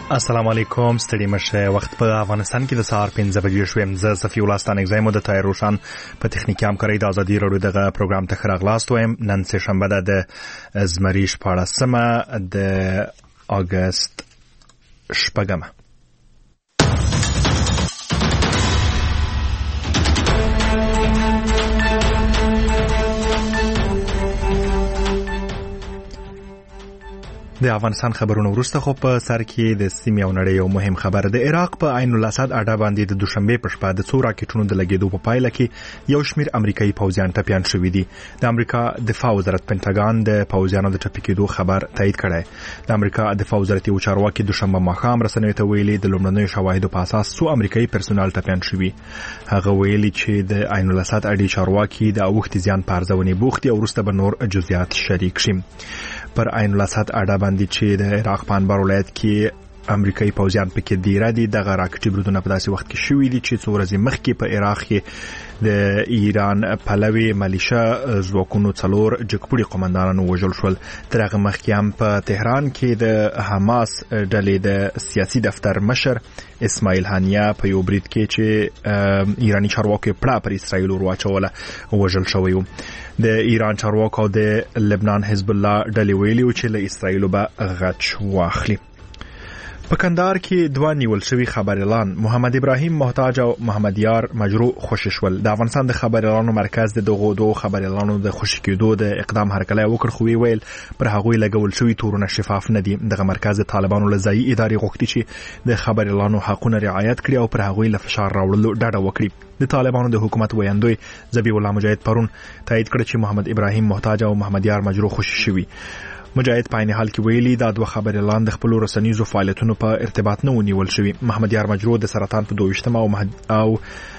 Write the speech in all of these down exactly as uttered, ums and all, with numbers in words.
السلام علیکم. ستړي مشه. وخت په افغانستان کې د سهار پنځه بجې شوې. زه صفي الله ستانک زایم د تایر روشن په تخنیکي همکارۍ د ازادي راډیو دغه پروګرام ته خراغلاست وایم. نن سه شنبه ده د زمری شپاړسمه د اگست شپږمه. د افغانستان خبرونو وروسته خو په سر کې د سیمې او نړۍ یو مهم خبر. د عراق په عین الاسد اډه باندې د دوشنبه په شپه د څو راکټونو د لګیدو په پایله کې یو شمېر امریکایي پوځیان ټپیان شوي دي. د امریکا دفاع وزارت پینټاګان د پوځیانو د ټپي کېدو خبر تایید کړی. د امریکا دفاع وزارت یو چارواکي دوشنبه ماښام رسنیو ته ویلي د لومړنیو شواهدو په اساس څو امریکایي پرسونل ټپیان شوي. هغه ویلي چې د عین الاسد اډې چارواکي د اوښتې زیان په ارزونې بوخت دي او وروسته به نور جزئیات شریک شي. پر عین الاسد اډه باندې چې د عراق په انبار ولایت کې امریکایي پوځیان پکې دیره دي. دغه راکټي بریدونه په داسې وخت کې شوي دي چې څو ورځې مخکې په عراق کې د ایران پلوي ملیشه ځواکونو څلور جګپوړي قومندانانو وژل شول. تر هغه مخکې هم په تهران کې د حماس ډلې د سیاسي دفتر مشر اسماعیل هانیه په یو برید کې چې ایرانی چارواکو پړه پر اسرائیل ورواچوله وژل شوی و. د ایران چارواکو او د لبنان حزب الله ډلې ویلي چې له اسرائیل به غچ واخلي. په کندهار کې دوه نیول شوي خبریالان محمد ابراهیم محتاج او محمد یار مجروح خوشي شول. د افغانستان د خبریالانو مرکز د دغو دوه خبریالانو د خوشي کېدو د اقدام هرکلی وکړ، خو ویل پر هغوی لګول شوي تورونه شفاف نه دي. دغه مرکز د طالبانو له ځایي ادارې غوښتي چې د خبریالانو حقونه رعایت کړي او پر هغوی له فشار راوړلو ډډه وکړي. د طالبانو د حکومت ویاندوی ذبیح الله مجاهد پرون تایید کړ چې محمد ابراهیم محتاج او محمد یار مجروح خوشي شوي. مجاهد په عین حال کې ویلي دا دوه خبریالان د خپل رسنیزو فعالیتونو په ارتباط نه ونیول شوي. محمد یار مجروح د سرطان په دویشتمه او محد او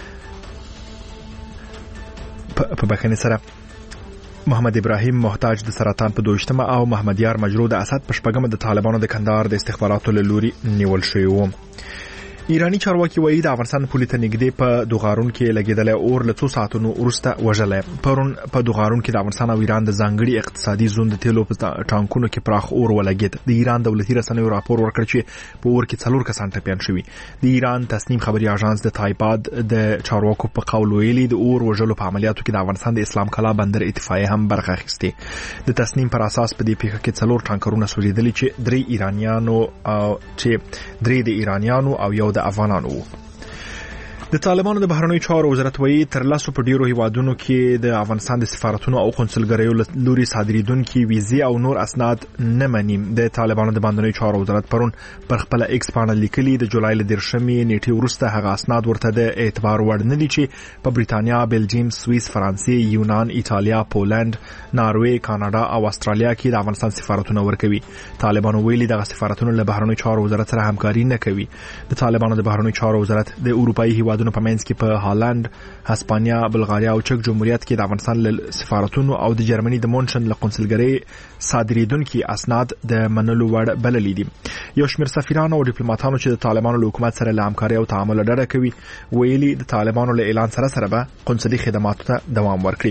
په بخښنې سره محمد ابراهیم محتاج د سرطان په دویشتمه او محمد یار مجروح د اسد په شپږمه د طالبانو د کندهار د استخباراتو له لوري نیول شوی و. ایرانی چارواکي وایي د افغانستان پولې ته نږدې په دوغارون کې لګېدلی اور له څو ساعتونو وروسته وژلی. پرون په دوغارون کې د افغانستان او ایران د ځانګړي اقتصادي زون د تیلو په ټانکونو کې پراخ اور ولګېد. د ایران دولتي رسنیو راپور ورکړ چې په اور کې څلور کسان ټپیان شوي. د ایران تصنیم خبري اژانس د تایپاد د چارواکو په قول ویلي د اور وژلو په عملیاتو کې د افغانستان د اسلام کلا بندر اتفاقیه هم برخه اخیستې. د تصنیم پر اساس په دې پیښه کې څلور ټانکرونه سوځېدلي چې درې ایرانیانو او چې درې د ایرانیانو او یو د افغانانو. د طالبانو د بهرنیو چارو وزارت وایي تر لسو په ډیرو هیوادونو کې د افغانستان د سفارتونو او قونسلګریو لوري صادریدونکي ویزې او نور اسناد نه مني. د طالبانو د بهرنیو چارو وزارت پرون پر خپل ایکس باندې لیکلي د جولای له دیرشمې نیټې وروسته هغه اسناد ورته د اعتبار وړ نه دي چې په بریتانیا، بلجیم، سوئیس، فرانسې، یونان، ایتالیا، پولند، ناروې، کاناډا او استرالیا کې د افغانستان سفارتونه ورکوي. طالبانو ویلي دغه سفارتونه له بهرنیو چارو وزارت سره همکاري نه کوي. د طالبانو د بهرنیو چارو وزارت د اروپאי هیوادونو په منځ کې په هالند، هسپانیا، بلغاریا او چک جمهوریت کې د افغانستان له سفارتونو او د جرمني د مونشن له قونسلګرۍ صادریدونکي اسناد د منلو وړ بللي دي. یو شمېر سفیرانو او ډیپلوماټانو چې د طالبانو له حکومت سره له همکارۍ او تعامل ډډه کوي ویلي د طالبانو له اعلان سره سره به قونسلي خدماتو ته دوام ورکړي.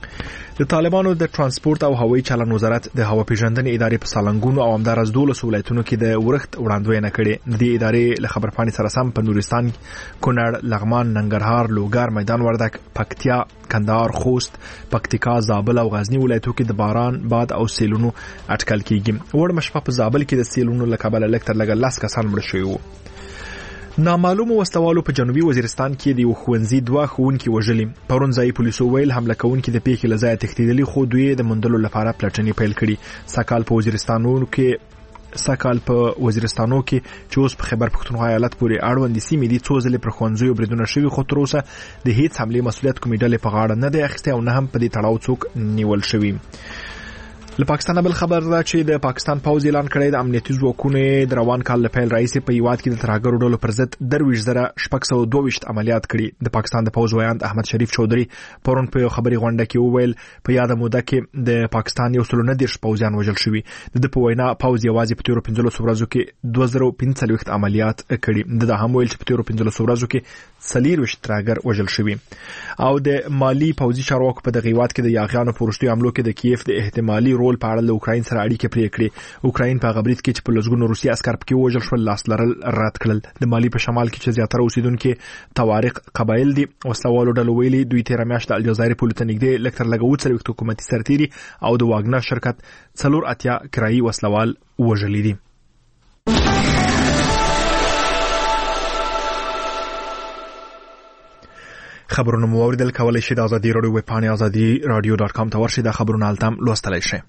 د طالبانو د ترانسپورت او هوایي چلن وزارت د هوا پیژندنې ادارې په سالنګونو او همدارس دولسو ولایتونو کې د ورښت وړاندوینه کړې. د دې ادارې له خبرپاڼې سره سم په نورستان، کونړ، لغمان، ننګرهار، لوګر، میدان وردګ، پکتیا، کندهار، خوست، پکتیکا، زابل او غزنی ولایتونو کې د باران، باد او سیلونو اټکل کیږي. وړ مشپه په زابل کې د سیلونو له کبله لږ تر لږه لس کسان مړه شوي وو. نامعلوم وسوالو په جنوبي وزیرستان کې د یو ښوونځي دوه ښوونکي وژلي. پرون ځایي پولیسو ویل حمله کوونکي د پیښې له ځایه تښتېدلي، خو دوی د موندلو لپاره پلټنې پیل کړي. سکال په وزیرستانونو کې سکال په وزیرستانو کې چې اوس په خیبر پښتونخوا ایالت پورې اړوند سیمې دي څو ځلې پر ښوونځیو بریدونه شوي، خو تر اوسه د هیڅ حملې مسؤلیت کومې ډلې په غاړه نه دی اخیستی او نه هم په دې تړاو څوک نیول شوي. له پاکستان بل خبر ده چې د پاکستان پوځ اعلان کړی د امنیتي ځواکونو د روان کال له پیل راهیسې په هیواد کې د ترهګرو ډلو پر ضد درویشت زره شپږ سوه دوه ویشت عملیات کړي. د پاکستان د پوځ ویاند احمد شریف چودھری پرون په یو خبري غونډه کې وویل په یاده موده کې د پاکستان یو سل نه دېرش پوځیان وژل شوي. د په وینا پوځ یوازې په تیرو پنځلسو ورځو کې دوه زره پنځه څلوېښت عملیات کړي. د هم ویل چې په تیرو پنځلسو ورځو کې څلېرویشت ترهګر وژل شوي. او د مالی پوځي چارواکو په دغه هیواد کې د یاغیانو په وروستیو حملو کې د کیف د احتمالي رول په اړه له اوکراین سره اړیکې پرې کړې. اوکراین په غبرید کې چې په لږونو روسي عسكر پکې وژل شول لاس لرل رد کړل. د مالی په شمال کې چې زیاتره اوسیدونکو توارق قبایل دي وسلوالو ډلو ویلي دوی تیر میاشت د الجزایر په لټه نږدې لکتر لګو څلوي حکومتي سرتيري او د واګنر شرکت څلور اتیا کرایي وسلوال وژلي دي. خبرونه مو اوریدل. کولای شئ د ازادي رادیو ویب پاڼې ازادي رادیو ډاټ کام ته ورشئ. د خبرونو التم لوستلای شئ.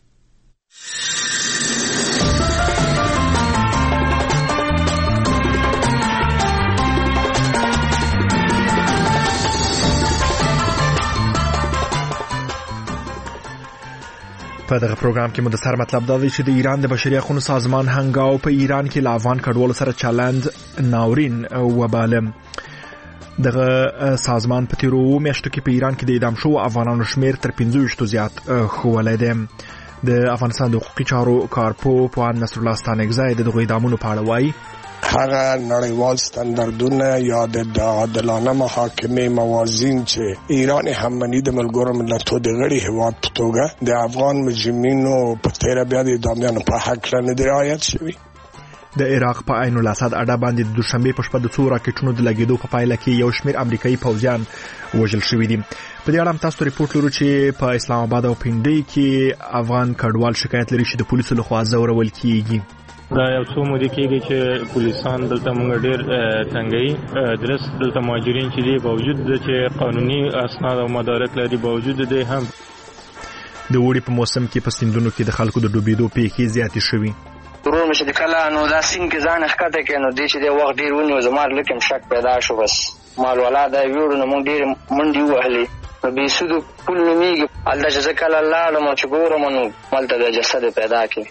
په دغه پروګرام کې مو د سر مطلب دا دی چې د ایران د بشري حقوقو سازمان هنګاو په ایران کې له افغان کډوالو سره چلند ناورین وباله. دغه سازمان په تیرو میاشتو کې په ایران کې د اعدام شوو افغانانو شمیر تر پنځه ویشت زیات خولی دی. د افغانستان د حقوقي چارو کارپو پوهاند نصر الله ستانکزی د دغو اعدامونو په اړه وایي هغه نړیوال ستاندردونه یا د عادلانه محاکمې موازین چې ایران هم منی د ملګرو ملتونو د غړي هیواد په توګه د افغان مجرمینو په تیر بیا د اعدامیانو په حق نه دی رعایت شوی. د عراق په عین الاسد اډه باندې د دوشنبه په شپه د څو راکټونو د لګیدو په پایله کې یو شمېر امریکایي پوځیان وژل شوي دي. په دې اړه هم تاسو ریپورت لرو چې په اسلام آباد او پنډۍ کې افغان کډوال شکایت لري چې د پولیسو لخوا ځورول کیږي. دا یو څو مودې کېږي چې پولیسان دلته موږ ډېر تنګوي. درس دلته مهاجرین چې دي باوجود د چې قانوني اسناد او مدارک لري باوجود د هم د وړي په موسم کې په سیندونو کې د خلکو د ډوبېدو پیښې زیاتې شوي. ضرور مشه د کله نو دا سین کې ځان ښکته کې نو د چې د وخت ډیر ونیو زمار لکه شک پیدا شو. بس مال ولا دا ویړو نو مونږ ډیر منډي وهلې په بي سودو پول نیږي الله جزاک الله الله مو چې ګورم نو مالته د جسد پیدا کې.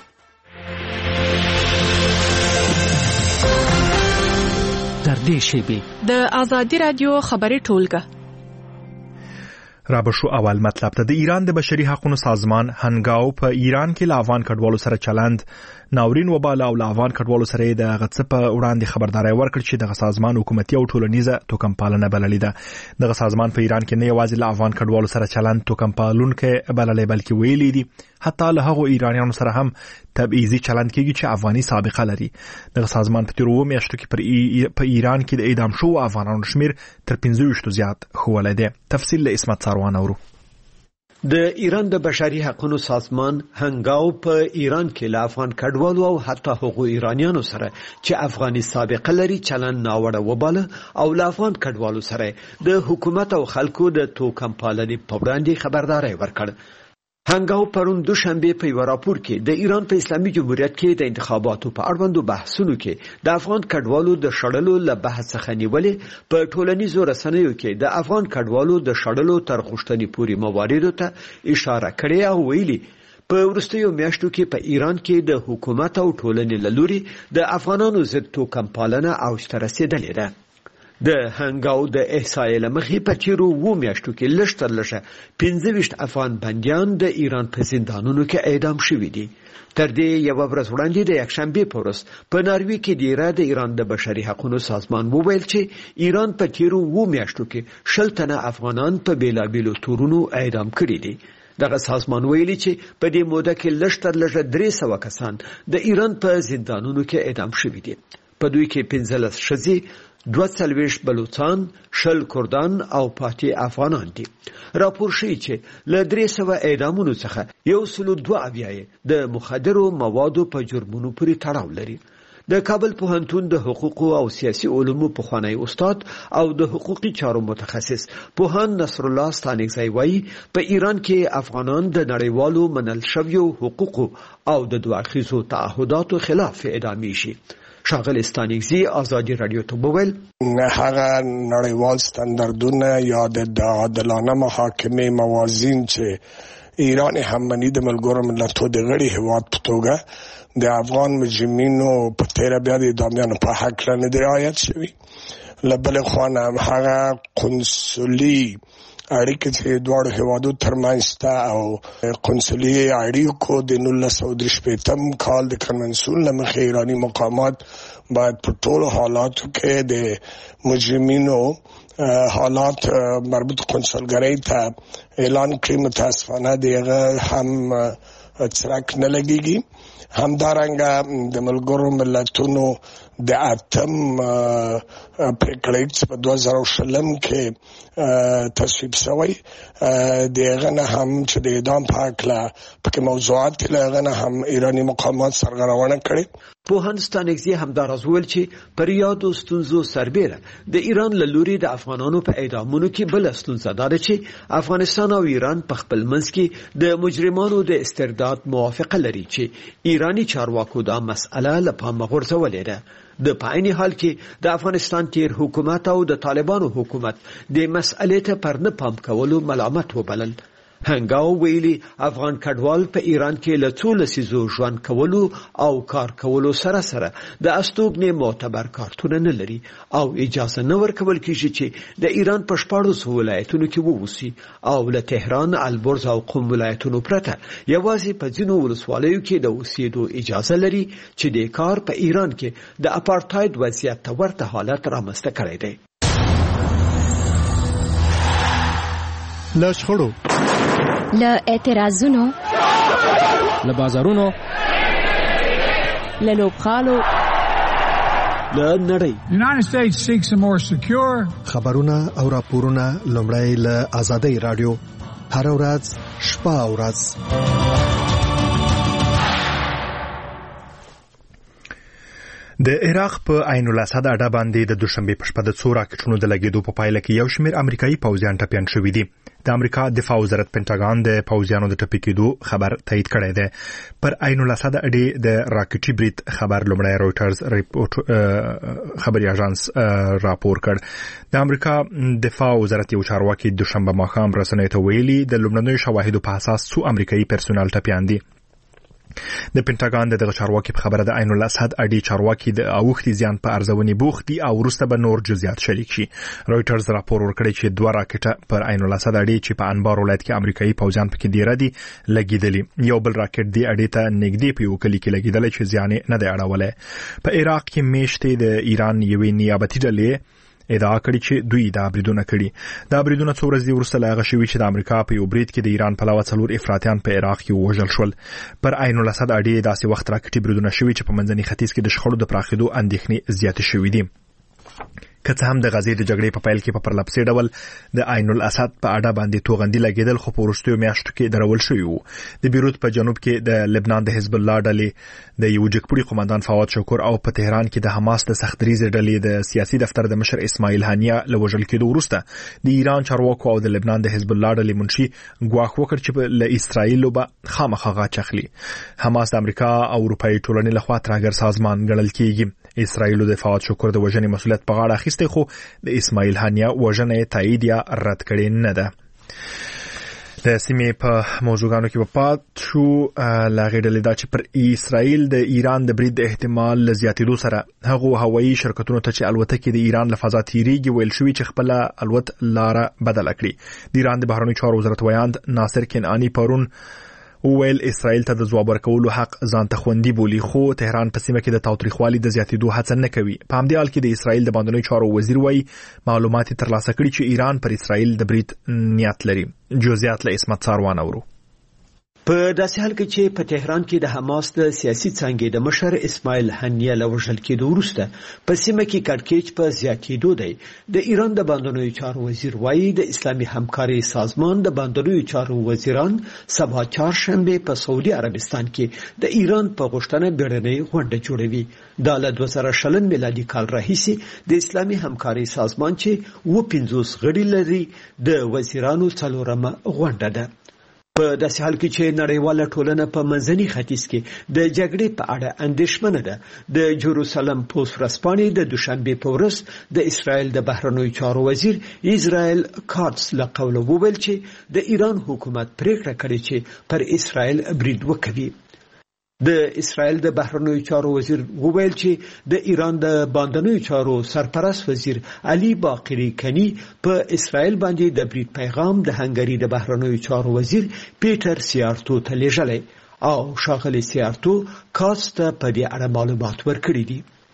در دې شیبه د ازادي رادیو خبري ټولګه را بشو اول مطلب ته. د ایران د بشري حقوقو سازمان هنګاو په ایران کې له افغان کډوالو سره چلند ناورین وباله او له افغان کډوالو سره د غڅ په وړاندې خبرداري ورکړ چې دغه سازمان حکومتي او ټولنیزه توکمپالنه بللې ده. دغه سازمان په ایران کې نه یوازې له افغان کډوالو سره چلند توکمپالونکې بللې بلکې ویلي دي حتی له هغو ایرانیانو سره هم تبعیضي چلند کوي چې افغاني سابقه لري. دغه سازمان په تیرو میاشتو کې په ایران کې د اعدام شوو افغانانو شمیر تر پنځه ویشت زیات خولی دی. تفصیل له اسمت ساروان اورو. د ایران د بشري حقوقو سازمان هنګاو په ایران کې له افغان کډوالو او حتی هغو ایرانیانو سره چې افغاني سابقه لري چلند ناوړه وباله او له افغان کډوالو سره د حکومت او خلکو د توکمپالنې په وړاندې خبرداري ورکړ. هنګاو پرون دوشنبه په یو راپور کې د ایران په اسلامي جمهوریت کې د انتخاباتو په اړوندو بحثونو کې د افغان کډوالو د شړلو له بحث څخه نیولې په ټولنیزو رسنیو کې د افغان کډوالو د شړلو تر غوښتنې پورې مواردو ته اشاره کړې او ویلي په وروستیو میاشتو کې په ایران کې د حکومت او ټولنې له لوري د افغانانو ضد توکمپالنه اوج ته رسېدلې ده. د هنګاو د احصایې له مخې په تیرو اووه میاشتو کې لږ تر لږه پنځه ویشت افغان بندیان د ایران په زندانونو کې اعدام شوي دي. تر دې یوه ورځ وړاندې د یکشنبې په ورځ په ناروې کې دیره د ایران د بشري حقوقو سازمان وویل چې ایران په تیرو اووه میاشتو کې شل تنه افغانان په بیلابیلو تورونو اعدام کړي دي. دغه سازمان ویلي چې په دې موده کې لږ تر لږه درې سوه کسان د ایران په زندانونو کې اعدام شوي دي. په دوی کې پنځلس ښځې، دوه څلوېښت بلوچان، شل کردان او پاتې افغانان دي. راپور ښیي چې له درې سوه اعدامونو څخه یو سلو دوه اویا د مخدرو موادو په جرمونو پورې تړاو لري. د کابل پوهنتون د حقوقو او سیاسي علومو پخوانی استاد او د حقوقي چارو متخصص پوهاند نصر الله ستانکزی وایي په ایران کې افغانان د نړیوالو منل شویو حقوقو او د دوه اړخیزو تعهداتو خلاف اعدامي شي. شاغل ستانکزی ازادي رادیو ته وویل هغه نړیوال ستاندردونه یا د عادلانه محاکمې موازین چې ایران هم منی د ملګرو ملتونو د غړي هیواد په توګه د افغان مجرمینو په تیر بیا د اعدامیانو په حق نه دی رعایت شوی. له بلې خوا هم هغه قنصلي اړیکې چې دواړو هیوادو ترمنځ شته او قنصلي اړیکو د نولس سوه درې شپېتم کال د کنونسیون له مخې ایراني مقامات باید په ټولو حالاتو کې د مجرمینو حالات مربوط قنصلګرۍ ته اعلان کړي. متاسفانه دغه هم څرک نه لګيږي. همدارنګه د ملګرو ملتونو د اتم پریکړې په دوه زره شلم کې تصویب شوی دغه نه هم چې د اعدام په اړه په موضوعات لغه نه هم ایرانی مقامات سرغړونه کړې. پوهان ستانګزي همدار ازول چې پر یادو ستونزو سربېره د ایران له لوري د افغانانو په اعدامونو کې بل ستونزه ده چې افغانستان او ایران په خپل منځ کې د مجرمانو د استرداد موافقه لري چې ایرانی چارواکو دا مسأله له پامه غورځولې ده. د پایني حال کې د افغانستان تیر حکومت او د طالبانو حکومت د مسألې ته پر نه پام کولو ملامت وبلل. هنګاو ویلي افغان کډوال په ایران کې له څو لسیزو ژوند کولو او کار کولو سره سره د استوګنې معتبر کارتونه نه لري او اجازه نه ورکول کیږي چې د ایران په شپاړس ولایتونو کې ووسي او له تهران، البرز او قم ولایتونو پرته یوازې په ځینو ولسوالیو کې د اوسېدو اجازه لري چې د کار په ایران کې د اپارټاید وضعیت ته ورته حالت رامنځته کړی دی. له شخړو، له اعتراضونو، له بازارونو، له لوبغالو، له نړۍ United States seeks a more secure خبرونه او راپورونه لومړی له آزادۍ رادیو هر ورځ شپه او ورځ. د عراق په عین الاسد اډه باندې د دوشنبه په شپه د څو راکټونو د لګیدو په پایله کې یو شمېر امریکایي پوځیان ټپیان شوي دي. د امریکا دفاع وزارت پینټاګان د پوځیانو د ټپي کېدو خبر تایید کړی دی. پر عین الاسد اډې د راکټي برید خبر لومړی رويټرز ریپورت خبري اژانس راپور کړ. د امریکا دفاع وزارت یو چارواکي دوشنبه ماښام رسنیو ته ویلي د لومړنیو شواهدو په اساس څو امریکایي پرسونل ټپیان دي. د پینټاګان دغه چارواکي په خبره د عین الاسد اډې چارواکي د اوښتي زیان په ارزونې بوخت دي او وروسته به نور جزئیات شریک شي. رويټرز راپور ورکړی چې دوه راکټه پر عین الاسد اډې چې په انبار ولایت کې امریکایي پوځیان پکې دیره دي لګیدلي. یو بل راکټ دی اډې ته نږدې په یو کلی کې لګیدلی چې زیان نه دی اړولی. په عراق کې میشتې د ایران یوې نیابتي ډلې ادعا کړې چې دوی دا بریدونه کړي. دا بریدونه څو ورځې وروسته لا غشوي چې د امریکا په یو برید کې د ایران په علاوه څلور افراطیان په عراق کې وژل شول. پر عین الاسد اډې داسې وخت راکټي بریدونه شوي چې په منځني ختیځ کې د شخړو د پراخېدو اندېښنې زیاتې شوې دي. که څه هم د غزې د جګړې په پیل کې په پرلپسې ډول د عین الاسد په اډه باندې توغندي لګیدل خو په وروستیو میاشتو کې درول شوي وو. د بیروت په جنوب کې د لبنان د حزب الله ډلې د یو جګپوړي قومندان فواد شکور او په تهران کې د حماس د سختدریزې ډلې د سیاسي دفتر د مشر اسماعیل هانیه له وژل کېدو وروسته د ایران چارواکو او د لبنان د حزب الله ډلې منشي ګواښ وکړ چې له اسرائیل به خامخا غاچ اخلي. حماس د امریکا او اروپایي ټولنې لخوا ترهګر سازمان ګڼل کېږي. اسرائیل د فواد شکور د وژنې مسؤلیت په غاړه اخیستی خو د اسماعیل هانیه وژنه تایید یا رد کړې نه ده. د سیمې په موضوعاتو کې په پات شو لاغې ډلې دا چې پر اسرائیل د ایران د برید احتمال زیاتېدو سره هغه هوایي شرکتونو ته چې الوتکې د ایران له فضا تیریږي ویل شوی چې خپل الوت لاره بدل کړي. د ایران د بهرنیو چارو وزارت ویاند ناصر کنعانی پرون ویل اسرائیل ته د ځواب ورکولو حق ځان ته خوندي بولي خو تهران په سیمه کې د تاوتریخوالي د زیاتېدو هڅه نه کوي. په همدې حال کې د اسرائیل د باندنیو چارو وزیر وایي معلومات ترلاسه کړي چې ایران پر اسرائیل د برید نیت لري. جزئیات له اسمت ساروان اورو. په داسې حال کې چې په تهران کې د حماس د سیاسي څانګې د مشر اسماعیل هانیه له وژل کېدو وروسته په سیمه کې کړکېچ په زیاتېدو دی. د ایران د باندنیو چارو وزیر وایي د اسلامي همکاري سازمان د باندنیو چارو وزیران سبا چهارشنبه په سعودي عربستان کې د ایران په غوښتنه بیړنۍ غونډه جوړوي. دا له دوه زره شلم میلادي کال راهیسې د اسلامي همکاري سازمان چې و پنځوس غړي لري د وزیرانو څلورمه غونډه ده. په داسې حال کې چې نړیواله ټولنه په منځني ختیځ کې د جګړې په اړه اندېښمنه ده. د جروسلم پوسټ ورځپاڼې د دوشنبه په ورځ د اسرائیل د بهرنیو چارو وزیر اسرائیل کاتس له قوله وویل چې د ایران حکومت پریکړه کړې چې پر اسرائیل برید وکړي. د اسرائیل د بهرنیو چارو وزیر وویل چې د ایران د باندنیو چارو سرپرست وزیر علي باقری کنی په اسرائیل باندې د برید پیغام د هنګری د بهرنیو چارو وزیر پیټر سیارتو ته لیږلی او ښاغلی سیارتو کاست په دې اړه معلومات ورکړي دي.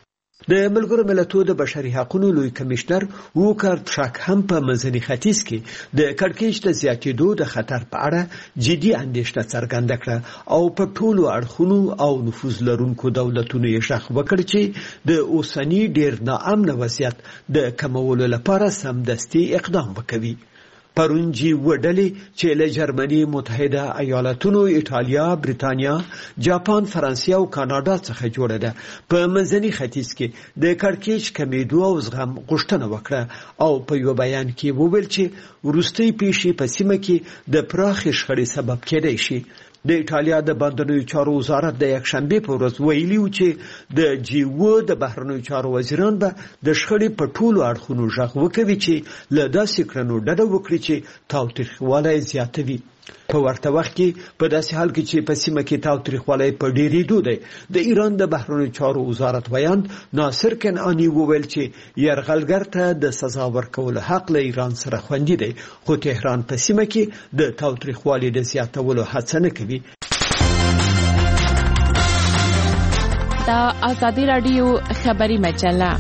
د ملګرو ملتونو د بشري حقوقو لوی کمشنر ووکر تشاک هم په منځني ختیځ کې د کړکېچ د زیاتېدو د خطر په اړه جدي اندېښنه څرګنده کړه او په ټولو اړخونو او نفوذ لرونکو دولتونو یې شخ وکړ چې د اوسنی ډېر ناامن وضعیت د کمولو لپاره سمدستي اقدام وکړي. پرونجي وډلې چې له جرمني، متحده ایالاتونو، ایټالیا، بریتانیا، جاپان، فرانسې او کاناډا څخه جوړه ده په منځني ختیځ کې د کړکېچ کمیدو او زغم غوښتنه وکړه او په یو بیان کې وویل چې وروستۍ پیښې په سیمه کې د پراخې شخړې سبب کېدای شي. د ایټالیا د بهرنیو چارو وزارت د یکشنبه په ورځ ویلي و چې د جی او د بهرنیو چارو وزیران به د شخړې په ټولو اړخونو غږ وکوي چې له داسې کړنو ډډه وکړي چې تاوتریخوالی زیاتوي. په ورته وخت کې په داسې حال کې چې په سیمه کې تاوتریخوالی په ډېرېدو دی، د ایران د بهرنیو چارو وزارت ویاند ناصر کنعانی وویل چې یرغلګر ته د سزا ورکولو حق له ایران سره خوندي دی، خو تهران په سیمه کې د تاوتریخوالي د زیاتولو هڅه نه کوي. دا آزادی رادیو خبری مجله.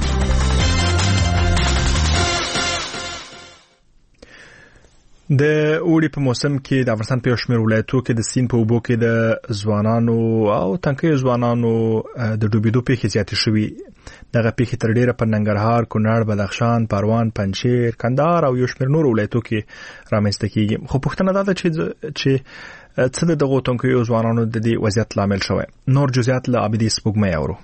د اوړي په موسم کې د افغانستان په شمیر ولایتو کې د سین په اوبو کې د ځوانانو او تنکي ځوانانو د ډوبېدو پیښې زیاتې شوې. دغه پیښې تر ډیره په ننګرهار، کونړ، بدخشان، پروان، پنجشیر، کندهار او یو شمیر نور ولایتو کې رامنځته کیږي. خو پوښتنه دا ده چې چې څه دغه تنکي ځوانانو د دې وضعیت لامل شوی. نور جزئیات له عابدي سپوږمۍ اورو.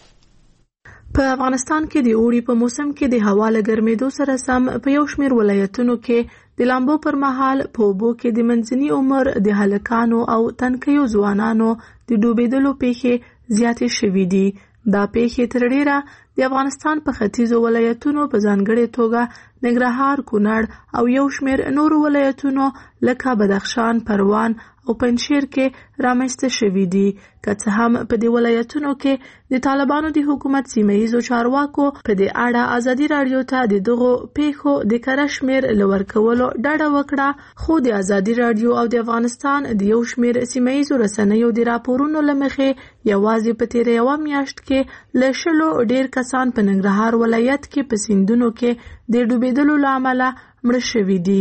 په افغانستان کې د اوړي په موسم کې د هوا له ګرمېدو سره سم په یو شمیر ولایتونو کې د لامبو پر مهال په اوبو کې د منځني عمر د هلکانو او تنکیو ځوانانو د ډوبېدلو پیښې زیاتې شوې دي. دا پیښې تر ډیره د افغانستان په ختیځو ولایتونو په ځانګړې توګه ننګرهار، کونړ او یو شمیر نورو ولایتونو لکه بدخشان، پروان او پنجشیر کې رامنځته شوې دي. که څه هم په دې ولایتونو کې د طالبانو د حکومت سیمه‌ییزو چارواکو په دې اړه ازادي رادیو ته د دغو پیښو د کره شمیر لور کولو ډاډه وکړه، خو د ازادي رادیو او د افغانستان د یو شمیر سیمه‌ییزو رسنیو د راپورونو له مخې یوازې په تیره یوه میاشت کې له شلو ډیر کسان په ننګرهار ولایت کې په سیندونو کې د ډوبېدلو له امله مړه شوي دي.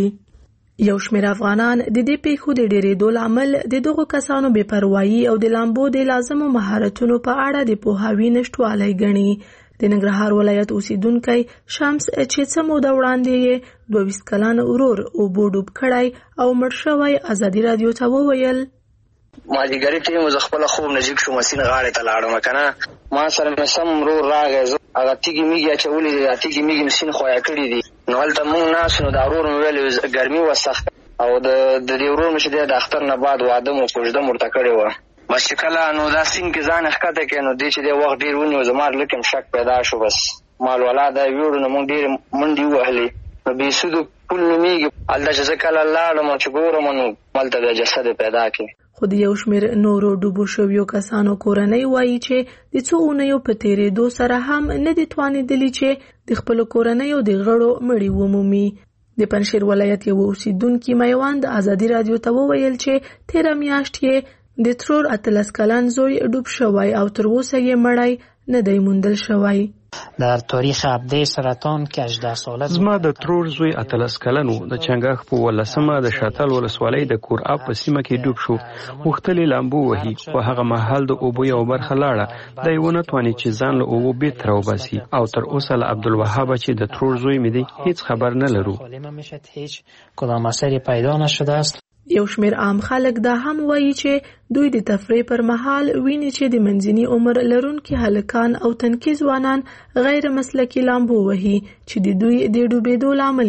یو شمیر افغانان د دې پیښو د ډېرېدو لامل د دغو کسانو بې پروايي او د لامبو د لازمو مهارتونو په اړه د پوهاوي نشټوالی ګڼي. د ننګرهار ولایت اوسیدونکی شمس چې څه موده وړاندې یې دوه ویشت کلن ورور اوبو ډوب کړی او مړ شوی ازادي رادیو ته وویل: مازدیګري ټیم زه خپله خوب نه جګ شوم، سیند غاړې ته لاړم کنه، ما سره مې سم ورور راغی، زه هغه تیږې میږي اچولې دي، دا تیږې میږي مې سیند خویا کړي دي. نو هلته مونږ ناست نو دا ورور مې ویل ګرمي وه سخته، او د دې ورور مې چې دی د اختر نه بعد واده مو کوژده مو ورته کړې وه. بس چې کله نو دا سیند کې ځان ښکته کړې نو دی چې دی وخت ډېر ونیو، زما لږ هم شک پیدا شو. بس مال والا دا ویوړو نو مونږ ډېرې منډې ووهلې، نو بېسودو پل نومېږي. هلته چې زه کله لاړم او چې ګورم نو هلته بیا جسد پیدا کړې. خو د یو شمیر نورو ډوبو شویو کسانو کورنۍ وایي چې د څو اونیو په تیرېدو سره هم نه دي توانېدلي چې د خپلو کورنیو د غړو مړي ومومي. د پنجشیر ولایت یو اوسیدونکي میوند ازادي رادیو ته وویل چې تیره میاشت یې د ترور اتلس کلن زوی ډوب شوی او تر اوسه یې مړی نه دی موندل شوی. در تاریخ عبده سرطان که هجده ساله زما د ترور زوی اتلس کلنو د چنګاښ په ولسمه د شاتل ولسوالۍ د کوراب په سیمه کې ډوب شو. غوښتلې لامبو وهي خو هغه مهال د اوبو یو برخه لاړه، دی ونه توانېد چې ځان له اوبو بیرته راوباسي او تر اوسه له عبدالوهاب چې د ترور زوی مې دی هیڅ خبر نه لرو. هیچ کدام اثری پیدا نشده است. یو شمیر عام خلک دا هم وایي چې دوی د تفریح پر مهال ویني چې د منځني عمر لرونکي هلکان او تنکي ځوانان غیر مسلکي لامبو وهي چې د دوی د ډوبېدو لامل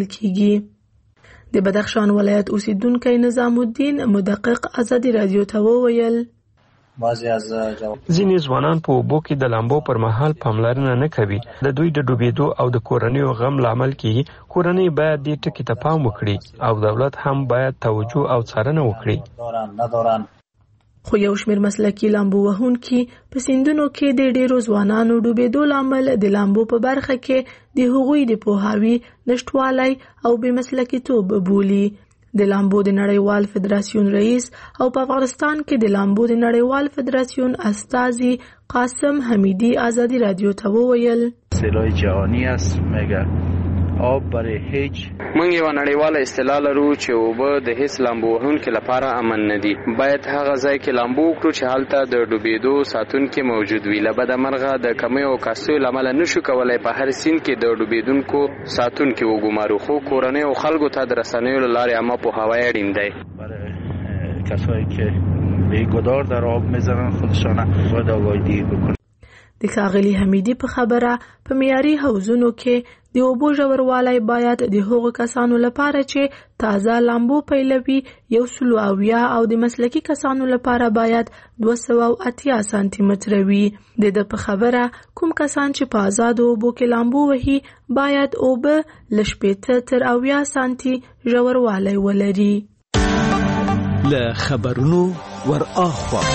کیږي. د بدخشان ولایت اوسیدونکی نظام الدین مدقق ازادي رادیو ته وویل: ځینې ځوانان په اوبو کې د لامبو پر مهال پاملرنه نه کوي، د دوی د ډوبېدو او د کورنیو غم لامل کیږي. کورنۍ باید دې ټکي ته پام وکړي او دولت هم باید توجه او څارنه وکړي. خو یو شمیر مسلکي لامبو وهونکي په سیندونو کې د ډیرو ځوانانو ډوبېدو لامل د لامبو په برخه کې د هغوی د پوهاوي نشټوالی او بې مسلکي توب بولي. د لامبو د نړیوال فدراسیون رئیس او په افغانستان کې د لامبو د نړیوال فدراسیون استازي قاسم حمیدی ازادي رادیو ته وویل اصطلاح جهانی است میگه آب برای هیچ موږ یو نړیواله اصطلاح لرو چې اوبه د هیڅ لامبو وهونکي لپاره امن نه دي. باید هغه ځای کې لامبو وکړو چې هلته د ډوبېدو ساتونکي موجود وي. له بده مرغه د کمیو او کاستیو له امله نشو کولی په هر سیند کې د ډوبېدونکو ساتونکي وګمارو، خو کورنیو او خلکو ته د رسنیو له لارې عامه پوهاوی اړین دی. برای کسایی که بیگدار در آب میزنن خودشان باید آگاهی بکنن. د ښاغلي حمیدي په خبره په معیاري حوضونو کې د اوبو ژوروالی باید د هغو کسانو لپاره چې تازه لامبو پیلوي یو سلو اویا او د مسلکي کسانو لپاره باید دوه سوه او اتیا سانتي متره وي. د ده په خبره کوم کسان چې په آزادو اوبو کې لامبو وهي باید اوبه له شپېته تر اویا سانتي ژوروالی ولري. له خبرونو ور اخوا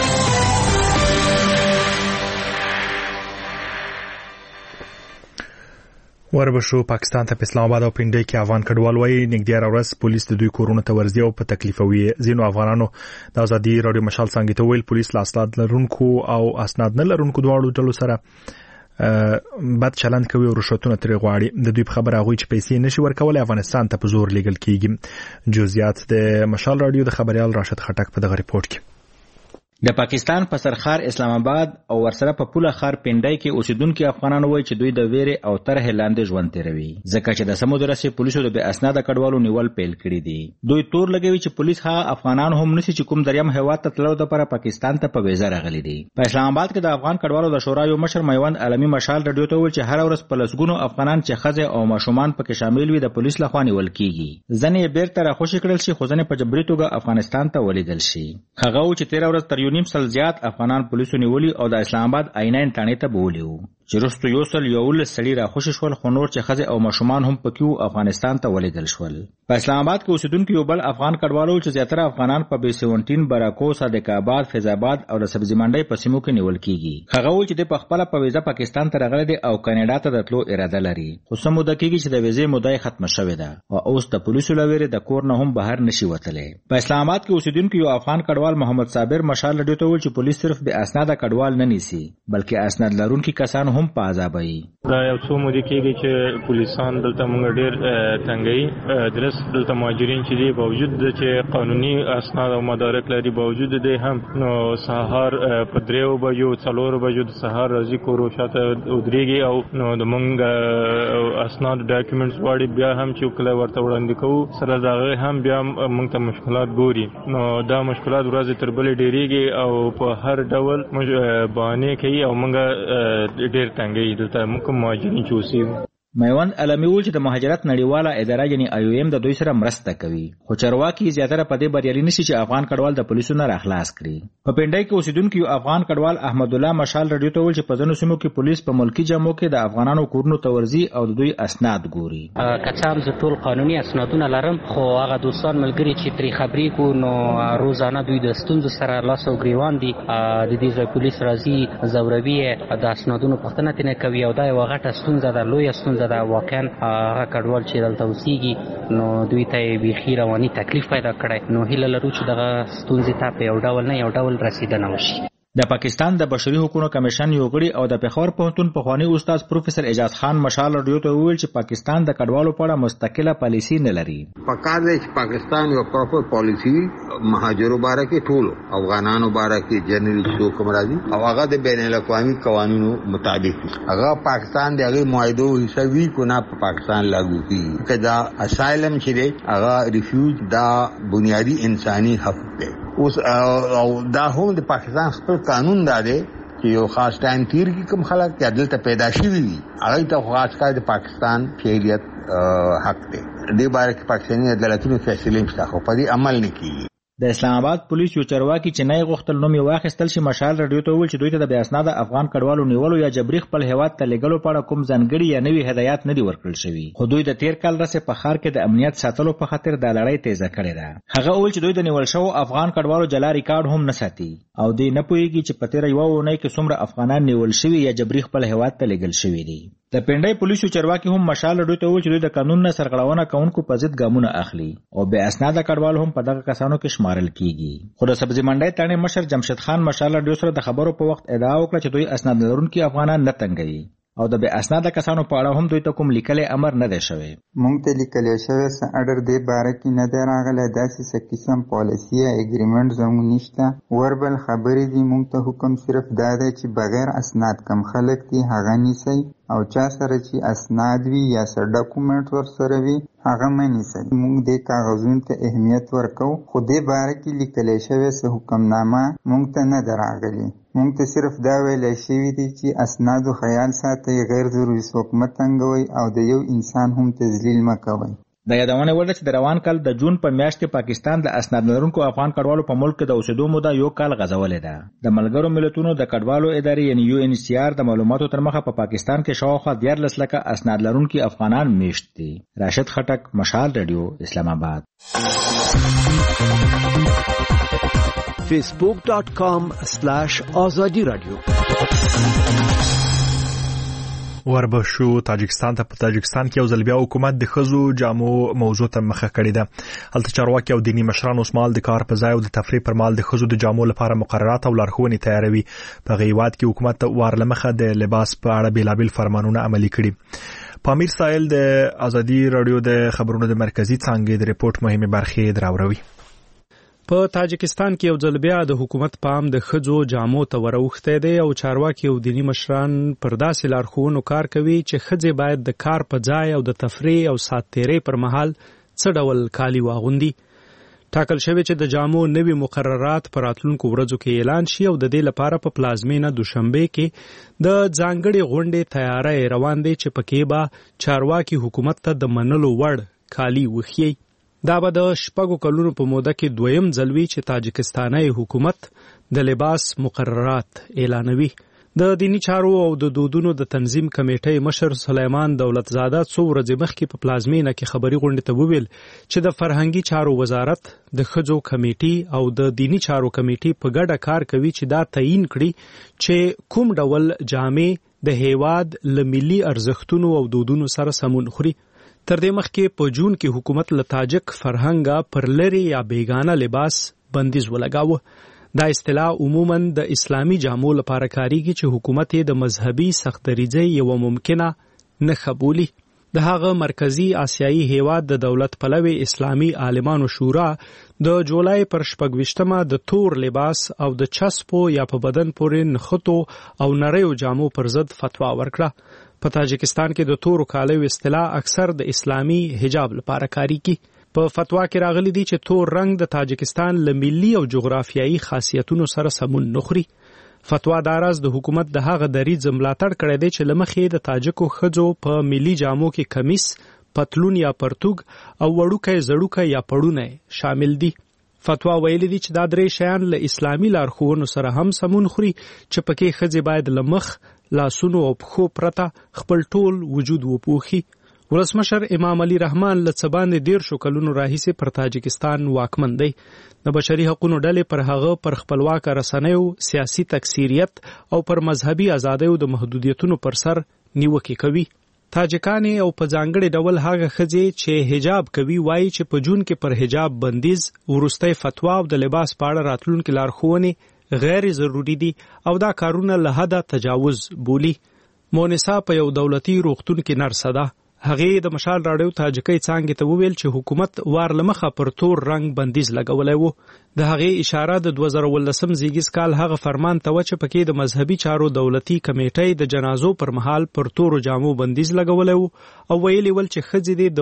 وربشو پاکستان ته په اسلام آباد او پنډۍ کې افغان کډوال وایي نګدیار ورځ پولیس د دوی کورونو ته ورځي او په تکلیفوي. ځینو افغانانو د ازادي رادیو مشال څنګه ته ویل پولیس لا اسناد لرونکو او اسناد نه لرونکو دواړو ډلو سره بد چلند کوي او رشوتونه ترې غواړي. د دوی په خبره هغوی چې پیسې نشي ورکولای افغانستان ته په زور لیږل کیږي. جزئیات د مشال رادیو د خبريال راشد خټک په دغه ریپورت کې. د پاکستان په سرخار اسلام آباد او ورسره په پوله خار پنډای کې اوسیدونکو افغانانو وایي چې دوی د ویرې او طرحې لاندې ژوند تیروي ځکه چې د سمودرسي پولیسو د بې اسناده کډوالو نیول پیل کړی دي. دوی تور لګوي چې پولیس هغه افغانان هم نشي چې کوم دریم هیواد ته تللو لپاره پاکستان ته په ویزه راغلي دي. په اسلام آباد کې د افغان کډوالو د شورا یو مشر میوند علمي مشال رادیو ته ویل چې هر ورځ په لسګونو افغانان چې ښځې او ماشومان پکې شامل وي د پولیس لخوا نیول کیږي. ځنې بیرته راخوشي کړل شي خو ځنې په جبري توګه افغانستان ته ولیږل شي. هغه و چې تیره ورځ تر یو نیم سل زیات افغانان پولیسو نیولي او د اسلام آباد آیناین تانې ته بوولي وو چې وروسته یو سل یولس سړي راخوشي شول خو نور چې ښځې او ماشومان هم پکې وو افغانستان ته ولیږل شول. په اسلام آباد کې اوسېدونکي یو بل افغان کډوالو چې زیاتره افغانان په بي سیونټین براکو صادق آباد فیض آباد او د سبزي منډۍ په سیمو کې نیول کیږي. هغه وایي چې د په خپله په ویزه پاکستان ته راغلی دی او کاناډا ته د تلو اراده لري خو څه موده کېږي چې د ویزې موده یې ختمه شوې ده او اوس د پولیسو له ویرې د کور نه هم بهر نشي وتلی. په اسلام آباد کې اوسېدونکي یو افغان کډوال محمد صابر مشال رادیو ته وویل چې پولیس صرف بې اسناده کډوال نه نیسي بلکې اسناد لرونکي کسان هم په عذابوي. دا یو څو مودې کېږي چې پولیسان دلته موږ ډېر تنګوي. درس دلته مهاجرین چې دي باوجود چې قانوني اسناد او مدارک لري باوجود دی هم نو سهار په دریو بجو څلورو بجو د سهار راځي کورو شاته ودرېږي او نو د موږ اسناد ډاکومنټس واړي بیا هم چې کله ورته وړاندې کوو سره د هغې هم بیا موږ ته مشکلات ګوري. نو دا مشکلات ورځې تر بلې ډېرېږي او په هر ډول بهانې کوي او موږ ډېر تنګوي دلته کوم مهاجرین چې اوسېږي. میوند علمي وویل چې د مهاجرت نړیواله اداره یعنی آی او ایم د دوی سره مرسته کوي خو چارواکي زیاتره په دې بریالي نشي چې افغان کډوال د پولیسو نه راخلاص کړي. په پنډۍ کې اوسېدونکي یو افغان کډوال احمد الله مشال رادیو ته وویل چې په ځینو سیمو کې پولیس په ملکي جامو کې د افغانانو کورونو ته ورځي او د دوی اسناد ګوري. که څه هم زه ټول قانوني اسنادونه لرم خو هغه دوستان ملګري چې ترې خبرې کوو نو روزانه دوی د ستونزو سره لاس او ګریوان دي. د دې ځای پولیس راځي ځوروي د اسنادونو پوښتنه ترې کوي او دا یوه غټه ستونزه ده لویه ستونزه ده. واقعا هغه کډوال چې دلته اوسېږي نو دوی ته یې بیخي رواني تکلیف پیدا کړی. نو هیله لرو چې دغه ستونزې ته په یو ډول نه یو ډول رسیدنه وشي. د پاکستان د بشري حقوقو کمیشن یو غړي او د پېښور پوهنتون پخوانی استاد پروفیسور اعجاز خان مشال رادیو ته وویل چې پاکستان د کډوالو په اړه مستقله پالیسي نه لري. پکار دی چې پاکستان یو پراپر پالیسي مهاجرو باره کې ټول افغانانو باره کې جنرال څو کوم راځي او هغه د بین الاقوامي قوانینو مطابق هغه پاکستان د هغه معاهدو حصہ وی کو نه په پاکستان لاګو کیږي. کدا اسایلم چې دی هغه ریفیوج دا بنیادی انساني حق دی. اوس او دا هم د پاکستان خپل قانون دی چې یو خاص ټایم تیر کې کوم خلک چې عدالت پیدا شوي وي هغه ته خاص کار د پاکستان شهریت حق دی. دې باره کې پاکستاني عدالتونو فیصلې مشته خو په دې عمل نه کیږي. د اسلام آباد پولیس یو چارواکي چې نه غوښتل نوم یې واخیستل شي مشال رادیو ته وویل چې دوی ته د بې اسناده افغان کډوالو نیولو یا جبري خپل هیواد ته لیږلو په اړه کوم ځانګړي یا نوي هدایات نه دي ورکړل شوي خو دوی د تیر کال راهیسې په ښار کې د امنیت ساتلو په خاطر دا لړۍ تیزه کړې ده. هغه وویل چې دوی د نیول شوو افغان کډوالو جلا ریکارډ هم نه ساتي او دوی نه پوهېږي چې په تېره یوه اونۍ کې څومره افغانان نیول شوي یا جبري خپل هیواد ته لیږل شوي دي. د پنډای پولیسو چارواکي هم مشال لري ته و چې دوی د قانون نه سرغړونه کوونکو په ضد ګامونه اخلي او به اسناد کډوال هم په دغه کسانو کې شمارل کیږي. خو د سبزی منډای تانه مشر جمشید خان مشال لري سره د خبرو په وخت ادعا وکړه چې دوی اسناد لرونکي افغانان نه تنګي او د به اسناد کسانو په اړه هم دوی ته کوم لیکلي امر نه دی شوی. مونږ ته لیکلي شوی س اډر دی باره کې نه دی راغلی، داسې څه قسم پالیسي یا اګریمنټ زموږ نشته. وربل خبرې دي، مونږ ته حکم صرف دا دی چې بغیر اسناد کم خلک دي هغه نیسئ او چا سره چې اسناد وي یا څه ډاکومنټ ورسره وي هغه مه نیسئ. مونږ دې کاغذونو ته اهمیت ورکوو، خو دې باره کې لیکلی شوی څه حکمنامه مونږ ته نه ده راغلې. مونږ ته صرف دا ویلی شوي دي چې اسنادو خیال ساتئ، غیر ضروري څوک مه تنګوئ او د یو انسان هم تذلیل مه کوئ. د یادونه وړ چې د روان کال د جون په میاشت کې پاکستان د اسناد لرونکو افغان کډوالو په ملک کې د اوسېدو موده یو کال غځولې ده. د ملګرو ملتونو د کډوالو ادارې یعنی یو ان سی آر د معلوماتو تر مخه په پا پاکستان کې شاوخوا دیارلس لکه اسناد لرونکي افغانان میشت دي. راشد خټک، مشال رادیو، اسلام آباد. facebook dot com slash azadi radio. وربشو تاجکستان ته په تاجکستان کې یو ځل بیا حکومت د خزو جامو موضوع ته مخه کړې ده. هلته چارواکي او دینی مشران اوس مال د کار په ځای او د تفریح پر مال د خزو د جامو لپاره مقررات او لارښوونې تیاروي. په غیوات کې حکومت وارلمخه د لباس په اړه بیلابل فرمانونه عملي کړي. پامیر سایل د ازادي رادیو د خبرونو د مرکزی څانګې د ریپورت مهمه برخې دراوروي. په تاجکستان کې یو ځل بیا د حکومت پام د خځو جامو ته وروخته دی او چارواکي او دینی مشران پر داسې لارښوونو کار کوي چې ښځې باید د کار په ځای او د تفریح او سات تیرې پر مهال څه ډول کالي واغوندي. ټاکل شوی چې د جامو نوي مقررات پر راتلونکو ورځو کې اعلان شي او د دې لپاره په پلازمینه دوشنبه کې د ځانګړي غونډې تیاری روان دی چې پکې به چارواکي حکومت ته د منلو وړ کالي وخی. دا به د شپږو کلونو په موده کې دویم ځلوي چې تاجکستاني حکومت د لباس مقررات اعلانوي. د دینی چارو او د دودونو د تنظیم کمیټې مشر سلیمان دولتزاده څو ورځې مخکې په پلازمینه کې خبري غونډې ته وویل چې د فرهنګي چارو وزارت د خځو کمیټې او د دینی چارو کمیټې په ګډه کار کوي چې دا تعیین کړي چې کوم ډول جامې د هیواد له ملي ارزښتونو او دودونو سره سمون خوري. تر دې مخکې په جون کې حکومت له تاجک فرهنګ پر لری یا بیگانه لباس بندیز ولګاوه. دا اصطلاح عموماً د اسلامی جامو لپاره کاریږي چې حکومت یې د مذهبي سختدریځۍ یو ممکنه نښه بولي. د هغه مرکزی آسیایي هیواد د دولت پلوي اسلامی عالمانو شورا د جولای پر شپږویشتمه د تور لباس او د چسپو یا په بدن پورې نښتو او نریو جامو پر ضد فتوا ورکړه. په تاجکستان کې د تورو کالیو اصطلاح اکثر د اسلامی حجاب لپاره کاریږي. په فتوا کې راغلي دي چې تور رنگ د تاجکستان له ملي او جغرافیایي خاصیتونو سره سمون نخوري. فتوا داراز د حکومت د هغه دریځ ملاتړ کړی دی چې لمخې د تاجکو ښځو په ملي جامو کې کمیس، پتلون یا پرتوګ او وړوکی زړوکی یا پړونه شامل دي. فتوا ویلي دي چې دا درې شیان له اسلامي لارښوونو سره هم سمون خوري چې پکې ښځې باید له مخ، لاسونو او پښو پرته خپل ټول وجود وپوښي. ولسمشر امام علي رحمان له څه باندې دیرشو کلونو راهیسې پر تاجکستان واکمن دی. د بشري حقوقو ډلې پر هغه پر خپلواکه رسنیو، سیاسي تکثیریت او پر مذهبي ازادیو د محدودیتونو پر سر نیوکې کوي. تاجکان او په ځانګړي ډول هغه ښځې چې حجاب کوي وایي چې په جون کې پر حجاب بندیز، وروستۍ فتوا او د لباس په اړه راتلونکي لارښوونې غیر ضروري دي او دا کارونه له حده تجاوز بولي. مونسا په یو دولتي روغتون کې نرسه ده. هغې د مشال راډیو تاجکۍ څانګې ته وویل چې حکومت وارلمخه پر تور رنګ بندیز لګولی و. د هغې اشاره د دوه زره اوولسم زیږیز کال هغه فرمان ته وه چې پکې د مذهبي چارو دولتي کمیټۍ د جنازو پر مهال پر تورو جامو بندیز لګولی و او ویلي ول چې ښځې دې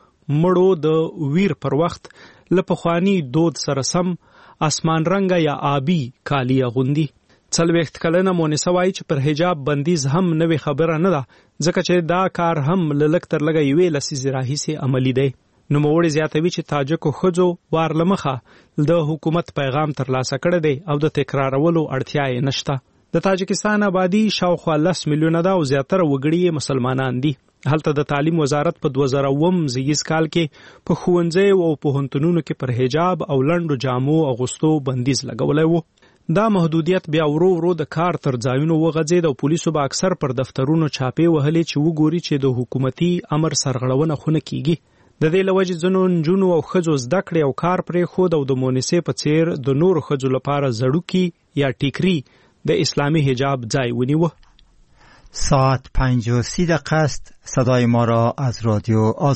د مړو د ویر پر وخت له پخواني دود سره سم اسمان رنګه یا آبي کالي اغوندي. څلوېښت کلنه مونسه وایي چې پر حجاب بندیز هم نوې خبره نه ده، ځکه چې دا کار هم له لږ تر لږه یوې لسیزې راهیسې عملي دی. نوموړی زیاتوي چې تاجکو ښځو وارلمخه د حکومت پیغام ترلاسه کړی دی او د تکرارولو اړتیا یې نشته. د تاجکستان آبادي شاوخوا لس میلیونه ده او زیاتره وګړي یې مسلمانان دي. هلته د تعلیم وزارت په دوه زره اووم زیږیز کال کې په ښوونځیو او پوهنتونونو کې پر حجاب او لنډو جامو اغوستو بندیز لګولی و. دا محدودیت بیا ورو ورو د کار تر ځایونو وغځید او پولیسو به اکثر پر دفترونو چاپې وهلې چې وګوري چې د حکومتي امر سرغړونه خونه کیږي. د دې لوجې ځینو نجونو او ښځو زده کړې او کار پرېښود او د مونسې په څیر د نورو ښځو لپاره زړوکي یا ټیکري د اسلامی حجاب ځای ونیوه. ساعت پنج و سی دقیقه است. صدای ما را از رادیو